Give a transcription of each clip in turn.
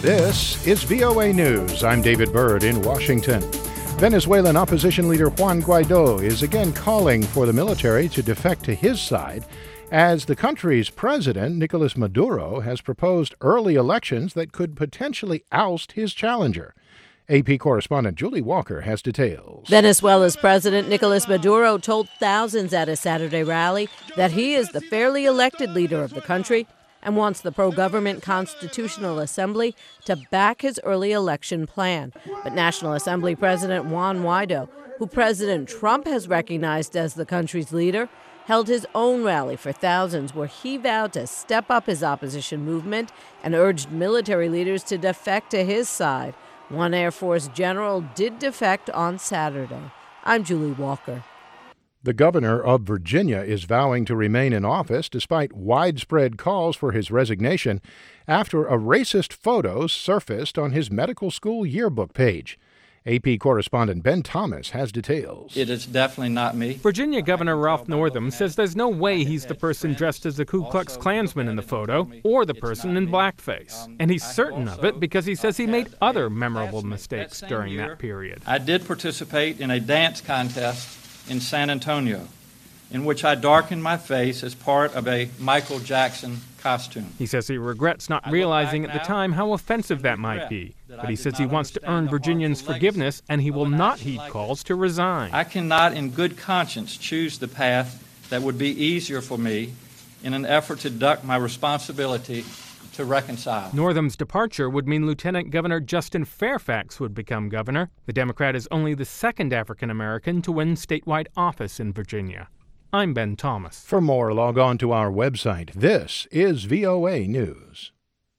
This is VOA News. I'm David Byrd in Washington. Venezuelan opposition leader Juan Guaido is again calling for the military to defect to his side as the country's president, Nicolas Maduro, has proposed early elections that could potentially oust his challenger. AP correspondent Julie Walker has details. Venezuela's president, Nicolas Maduro, told thousands at a Saturday rally that he is the fairly elected leader of the country and wants the pro-government Constitutional Assembly to back his early election plan. But National Assembly President Juan Guaido, who President Trump has recognized as the country's leader, held his own rally for thousands where he vowed to step up his opposition movement and urged military leaders to defect to his side. One Air Force general did defect on Saturday. I'm Julie Walker. The governor of Virginia is vowing to remain in office despite widespread calls for his resignation after a racist photo surfaced on his medical school yearbook page. AP correspondent Ben Thomas has details. It is definitely not me. Virginia Governor Ralph Northam says there's no way he's the person dressed as a Ku Klux Klansman in the photo or the person in blackface. And he's certain of it because he says he made other memorable mistakes during that period. I did participate in a dance contest in San Antonio in which I darkened my face as part of a Michael Jackson costume. He says he regrets not realizing at the time how offensive that might be. But he says he wants to earn Virginians' forgiveness and he will not heed calls to resign. I cannot in good conscience choose the path that would be easier for me in an effort to duck my responsibility to reconcile. Northam's departure would mean Lieutenant Governor Justin Fairfax would become governor. The Democrat is only the second African American to win statewide office in Virginia. I'm Ben Thomas. For more, log on to our website. This is VOA News.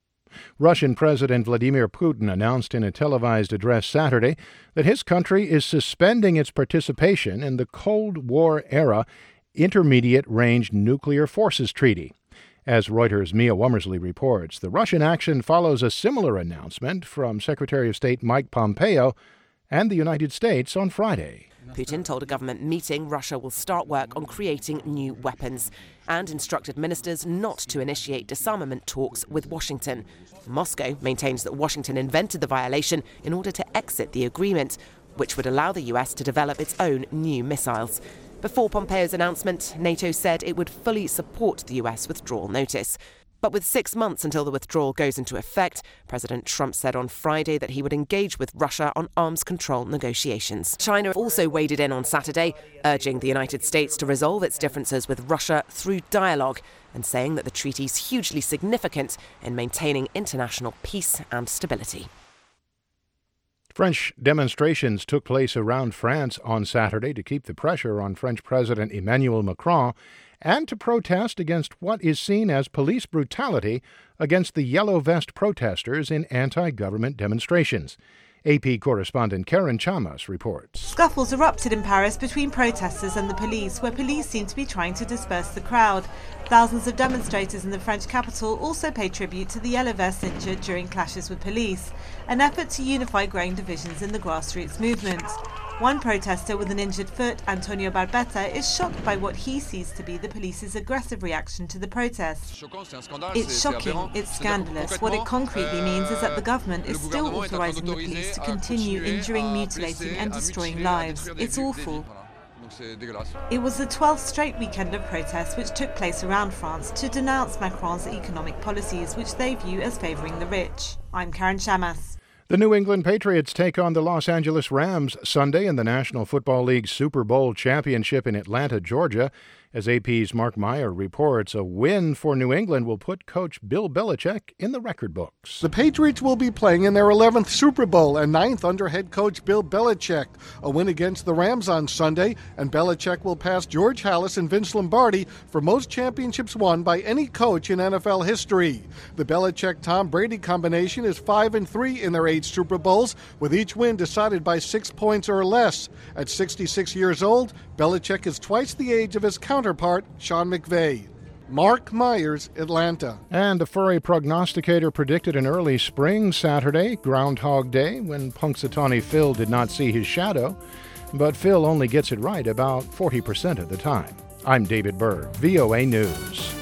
Russian President Vladimir Putin announced in a televised address Saturday that his country is suspending its participation in the Cold War-era Intermediate-Range Nuclear Forces Treaty. As Reuters' Mia Womersley reports, the Russian action follows a similar announcement from Secretary of State Mike Pompeo and the United States on Friday. Putin told a government meeting Russia will start work on creating new weapons and instructed ministers not to initiate disarmament talks with Washington. Moscow maintains that Washington invented the violation in order to exit the agreement, which would allow the US to develop its own new missiles. Before Pompeo's announcement, NATO said it would fully support the US withdrawal notice. But with 6 months until the withdrawal goes into effect, President Trump said on Friday that he would engage with Russia on arms control negotiations. China also waded in on Saturday, urging the United States to resolve its differences with Russia through dialogue and saying that the treaty's hugely significant in maintaining international peace and stability. French demonstrations took place around France on Saturday to keep the pressure on French President Emmanuel Macron and to protest against what is seen as police brutality against the Yellow Vest protesters in anti-government demonstrations. AP correspondent Karen Chamas reports. Scuffles erupted in Paris between protesters and the police, where police seem to be trying to disperse the crowd. Thousands of demonstrators in the French capital also paid tribute to the Yellow Vests injured during clashes with police, an effort to unify growing divisions in the grassroots movement. One protester with an injured foot, Antonio Barbetta, is shocked by what he sees to be the police's aggressive reaction to the protest. It's shocking, it's scandalous. What it concretely means is that the government is still authorising the police to continue injuring, mutilating and destroying lives. It's awful. It was the 12th straight weekend of protests which took place around France to denounce Macron's economic policies, which they view as favouring the rich. I'm Karen Chamas. The New England Patriots take on the Los Angeles Rams Sunday in the National Football League Super Bowl championship in Atlanta, Georgia. As AP's Mark Meyer reports, a win for New England will put coach Bill Belichick in the record books. The Patriots will be playing in their 11th Super Bowl and 9th under head coach Bill Belichick. A win against the Rams on Sunday, and Belichick will pass George Halas and Vince Lombardi for most championships won by any coach in NFL history. The Belichick-Tom Brady combination is 5-3 in their 8 Super Bowls, with each win decided by 6 points or less. At 66 years old, Belichick is twice the age of his counterpart, Sean McVay. Mark Myers, Atlanta. And the furry prognosticator predicted an early spring Saturday, Groundhog Day, when Punxsutawney Phil did not see his shadow. But Phil only gets it right about 40% of the time. I'm David Byrd, VOA News.